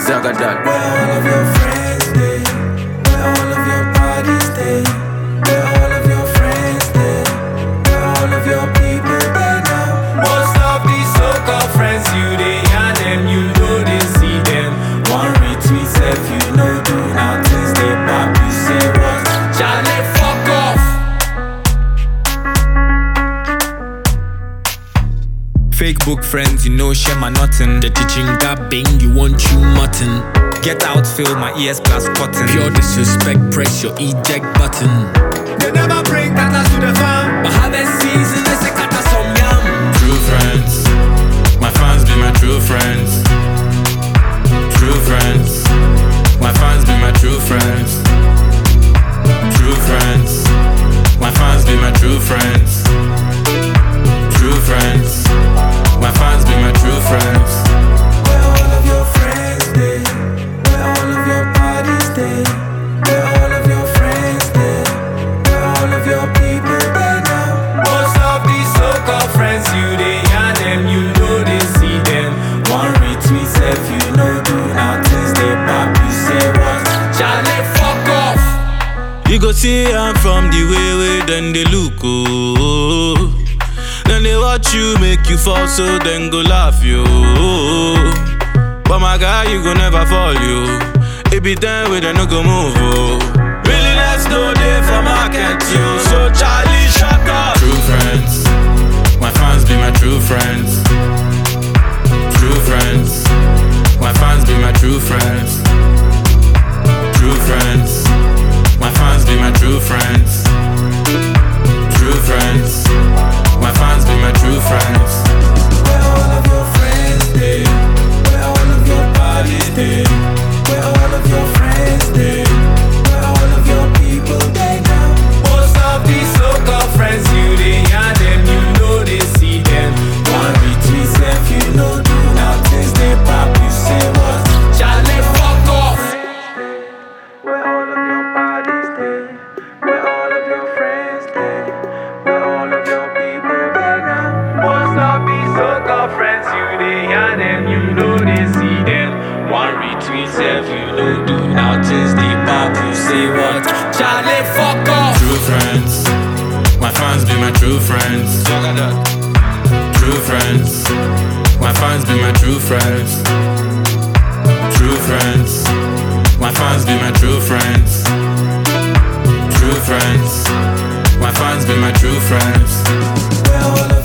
Zagadad. Where all of your friends stay, where all of your bodies stay, where all of your friends stay, where all of your people stay now. Most of these so-called friends, you they and them, you know they see them. One retweet if you know do nothing, stay back, you say what? Charlie, fuck off. Fake book friends, you know share my nothing. The teaching got bang, you want you mutton. Get out, fill my ears plus cotton. Pure disrespect, press your eject button. They never bring kata to the farm, but harvest season is a kata some yam. True friends, my fans be my true friends. True friends, my fans be my true friends. True friends, my fans be my true friends. True friends, my fans be my true friends. Where all of your friends stay, where all of your bodies stay, where all of your friends stay, where all of your people stay now. Most of these so-called friends, you they and them, you know they see them. One retweet if you know do nothing, stay back, you say what? Charlie, fuck off. You go see I'm from the way then they look, oh. Then they watch you, make you fall, so then go laugh, you. But my guy, you go never fall, you. It be there with a no go move, oh. Really, let's no day for market, you. So Charlie, shut up. True friends, my fans be my true friends. True friends, my fans be my true friends. True friends, my fans be my true friends. True friends, my fans be my true friends. Where all of your friends stay, where all of your bodies stay, where all of your friends stay, where all of your people stay now. Most of these so-called friends, you they and them, you know they see them. One retweet if you know do nothing, stay back, you say what? Charlie, fuck off. Where all of your bodies stay, where all of your friends stay, where all of your people stay now. Most of these so-called friends, you they and them, you know they see them. One retweet if you know do nothing, stay back, you say what? Charlie, fuck off. True friends, my fans be my true friends. True friends, my fans be my true friends. True friends, my fans be my true friends. True friends, my fans be my true friends. Where all of